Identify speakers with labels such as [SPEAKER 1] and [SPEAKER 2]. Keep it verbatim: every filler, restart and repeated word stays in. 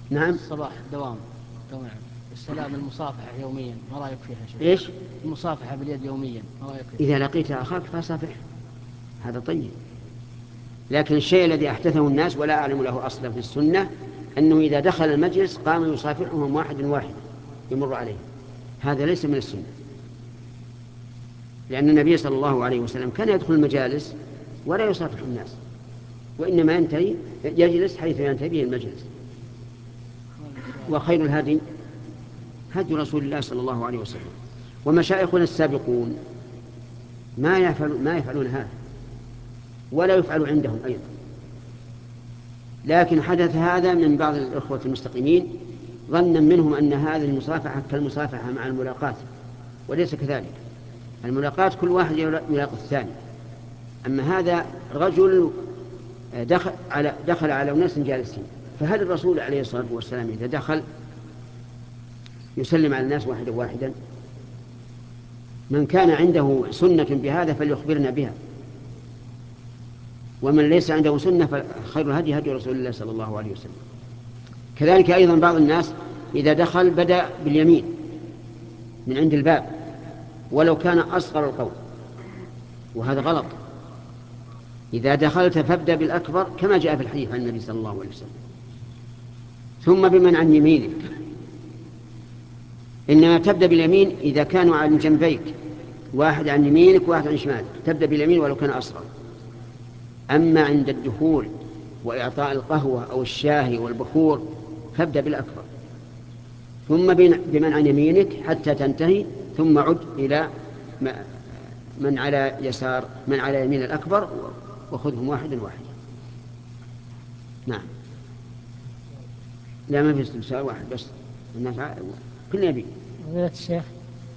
[SPEAKER 1] نعم.
[SPEAKER 2] الصباح دوام دوام السلام المصافحة يوميا، ما رأيك فيها شيء؟
[SPEAKER 1] إيش؟
[SPEAKER 2] المصافحة باليد يوميا، ما رأيك فيها؟
[SPEAKER 1] إذا لقيت أخاك فصافح، هذا طيب. لكن الشيء الذي أحدثه الناس ولا أعلم له أصلا في السنة أنه إذا دخل المجلس قام يصافحهم واحد واحد يمر عليه، هذا ليس من السنة، لأن النبي صلى الله عليه وسلم كان يدخل المجالس ولا يصافح الناس، وإنما ينتهي يجلس حيث ينتهي به المجلس. وخير الهدي هدي رسول الله صلى الله عليه وسلم. ومشايخنا السابقون ما يفعلون ما يفعلون هذا، ولا يفعل عندهم أيضا، لكن حدث هذا من بعض الإخوة المستقيمين ظنا منهم أن هذه المصافحة كالمصافحة مع الملاقاة، وليس كذلك. الملاقاة كل واحد يلاقي الثاني، أما هذا رجل دخل على, دخل على أناس جالسين، فهل الرسول عليه الصلاة والسلام إذا دخل يسلم على الناس واحدا واحدا؟ من كان عنده سنة بهذا فليخبرنا بها، ومن ليس عنده سنة فخير الهدي هدي رسول الله صلى الله عليه وسلم. كذلك أيضا بعض الناس إذا دخل بدأ باليمين من عند الباب ولو كان أصغر القوم، وهذا غلط. إذا دخلت فابدأ بالأكبر كما جاء في الحديث عن النبي صلى الله عليه وسلم، ثم بمن عن يمينك. إنما تبدأ باليمين إذا كانوا عن جنبيك، واحد عن يمينك واحد عن شمالك، تبدأ باليمين ولو كان أصغر. أما عند الدخول وإعطاء القهوة أو الشاهي والبخور فابدأ بالأكبر، ثم بمن عن يمينك حتى تنتهي، ثم عد إلى من على يسار من على يمين الأكبر وخذهم واحدا واحدا. نعم. لا، ما في استفسار، واحد بس، الناس كل يبي.
[SPEAKER 3] فضيلة الشيخ،